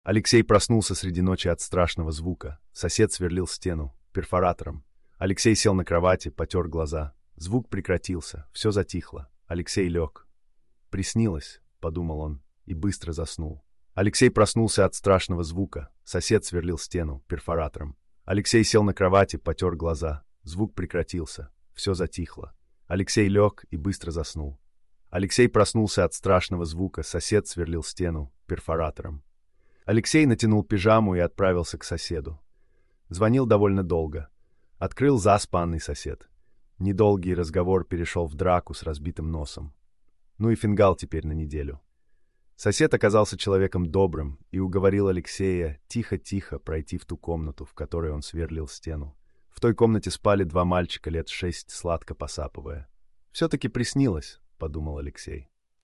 Алексей проснулся среди ночи от страшного звука. Сосед сверлил стену перфоратором. Алексей сел на кровати, потер глаза. Звук прекратился, все затихло. Алексей лег. «Приснилось», — подумал он, и быстро заснул. Алексей проснулся от страшного звука. Сосед сверлил стену перфоратором. Алексей сел на кровати, потер глаза. Звук прекратился, все затихло. Алексей лег и быстро заснул. Алексей проснулся от страшного звука. Сосед сверлил стену перфоратором. Алексей натянул пижаму и отправился к соседу. Звонил довольно долго. Открыл заспанный сосед. Недолгий разговор перешел в драку с разбитым носом. Ну и фингал теперь на неделю. Сосед оказался человеком добрым и уговорил Алексея тихо-тихо пройти в ту комнату, в которой он сверлил стену. В той комнате спали два мальчика лет 6, сладко посапывая. «Все-таки приснилось», — подумал Алексей.